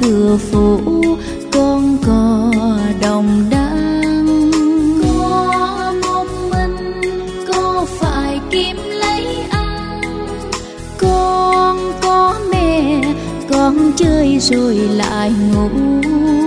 cửa phố con cò đồng đang. Có một mình có phải kiếm lấy ăn, con có mẹ con chơi rồi lại ngủ.